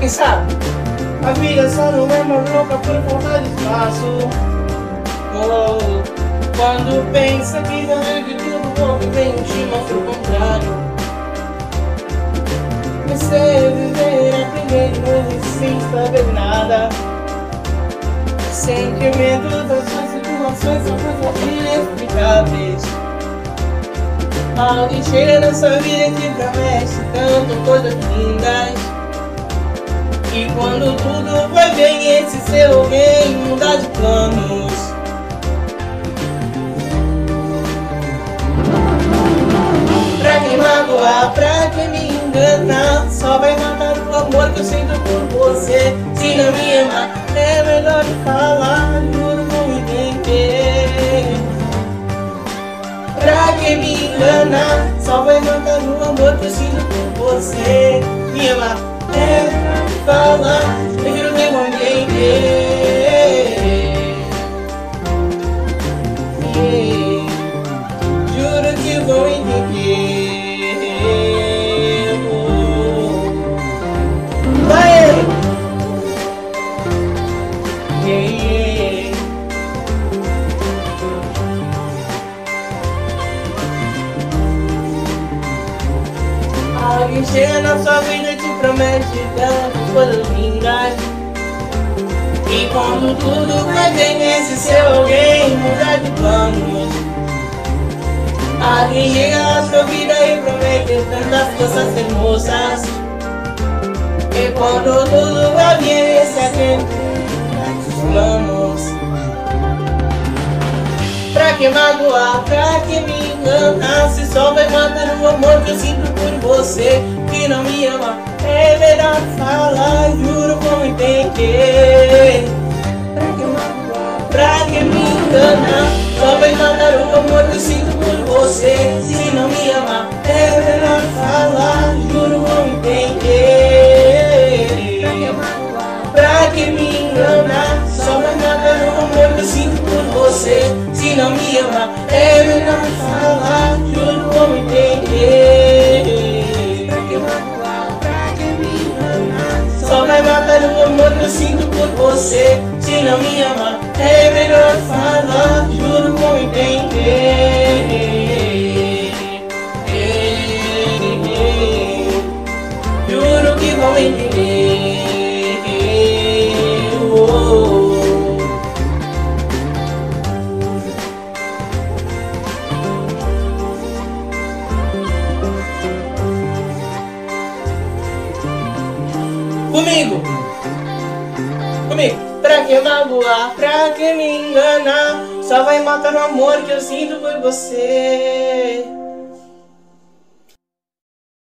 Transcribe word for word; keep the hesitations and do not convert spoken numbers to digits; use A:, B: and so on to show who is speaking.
A: Quem sabe? A vida só não é mais louca por falta de espaço. Oh, quando pensa que já é de tudo bom, que vem te mostra o contrário. Comecei a viver, aprender de novo sem saber nada. Sentimentos, ações, situações são coisas inexplicáveis. Alguém chega na sua vida e te promete tanto coisas lindas. E quando tudo vai bem, esse seu alguém muda de planos. Pra quem magoar, pra quem me enganar, só vai matar o amor que eu sinto por você. Se não me amar, é melhor falar, juro não entender. Pra quem me enganar, só vai matar o amor que eu sinto por você. Me amar é melhor falar, eu juro que vão entender. Yeah. Juro que vão entender. Alguém chega na sua vida e te promete tantas coisas lindas. E quando tudo vai bem, esse seu alguém muda de planos. Alguém chega na sua vida e promete tantas coisas hermosas. E quando tudo vai bem, esse alguém muda de planos. Pra que magoar, pra que me enganar, se só vai matar o amor que eu sinto por você. Que não me ama, é melhor falar, juro vão entender. Pra que magoar, pra que me enganar, só vai matar o amor que eu sinto por você. Se não me ama, é melhor falar, juro vão entender. Pra que magoar, pra que me enganar, só vai matar o amor que eu sinto por você. Se não me ama, é melhor falar, juro vão entender. Pra que magoar, pra que me enganar, só vai matar o amor que eu sinto por você. Se não me ama, é melhor falar, juro vão entender. Juro que vão entender. Oh. Comigo, comigo. Pra que magoar, pra que me enganar, só vai matar o amor que eu sinto por você.